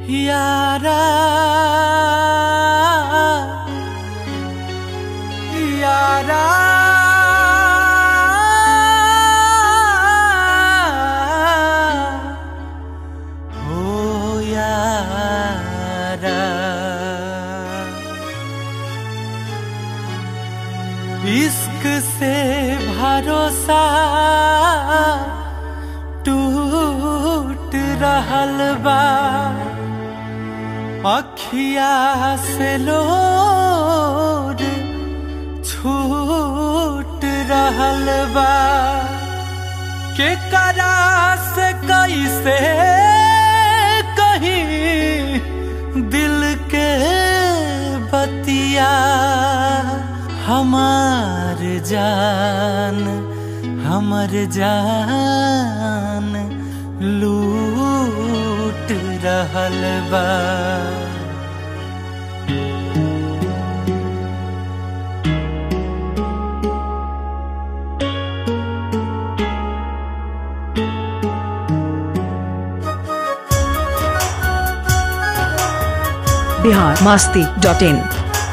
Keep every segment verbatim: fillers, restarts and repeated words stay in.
यारा यारा हो यारा इश्क से भरोसा टूट रहल बा अखिया से लोर छूट रहल बा के करा से कैसे कहीं दिल के बतिया हमार जान हमर जान लूट रहल बा। Bihar Masti dot in.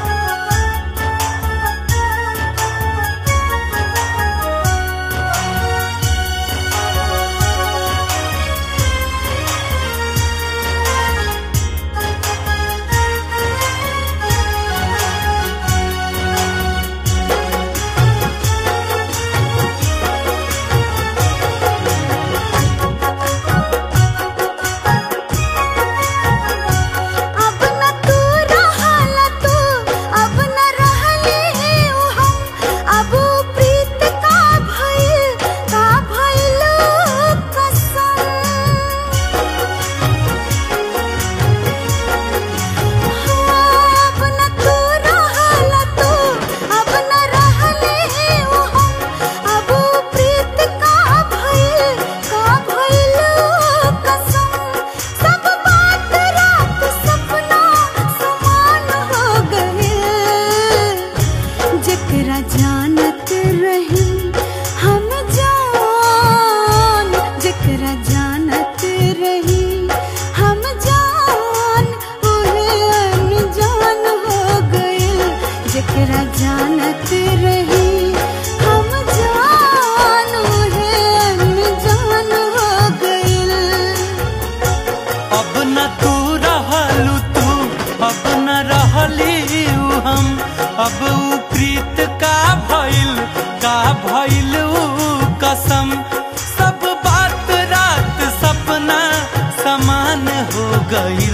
अब उ प्रीत का भइल का भइल कसम सब बात रात सपना समान हो गइल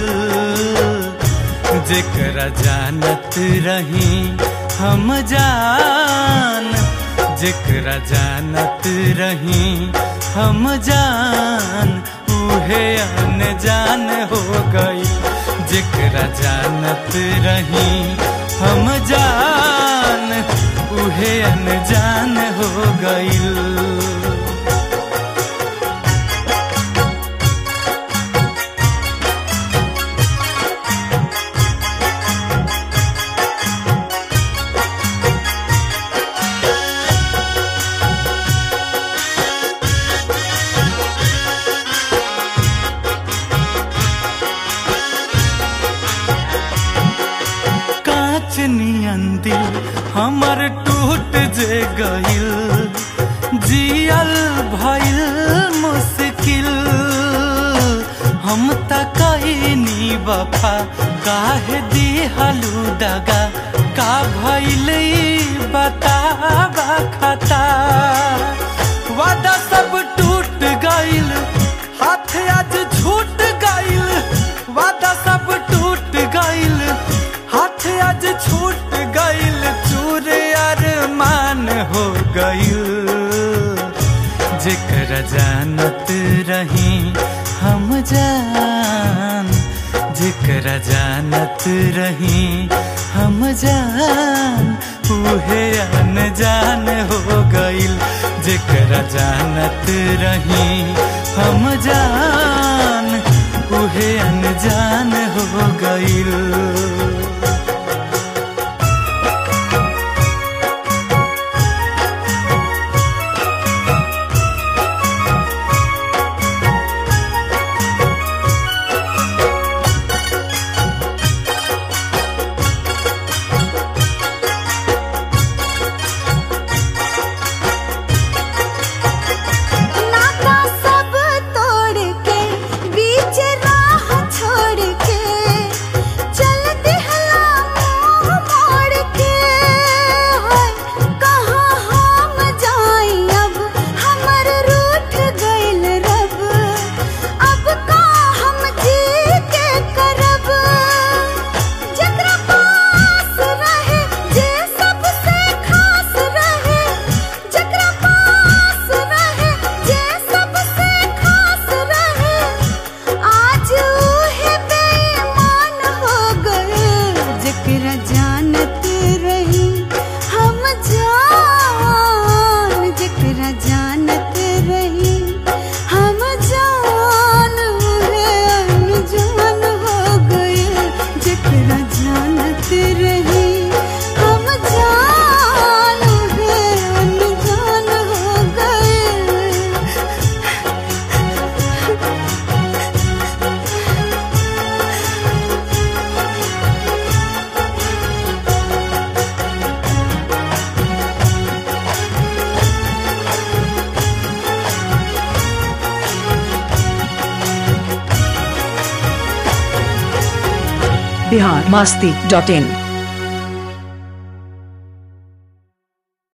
जेकरा जानत रही हम जान जेकरा जानत रही हम जान उहे अनजान हो गइल जेकरा जानत रही हम जान उहे अनजान हो गइल। दिल हमर टूट जे गइल जियल भइल मुश्किल हम त कइनी वफा काहे दिहलु दगा का भइल बतावा खता वादा सब टूट गइल हाथ आज छूट गइल वादा सब टूट गइल हाथ आज छूट गइल चूर अरमान हो गइल जेकरा जानत रही हम जान जेकरा जानत रही हम जान उहे अनजान हो गइल जेकरा जानत रही हम जान उहे अनजान हो गइल। बिहार मस्ती डॉट इन।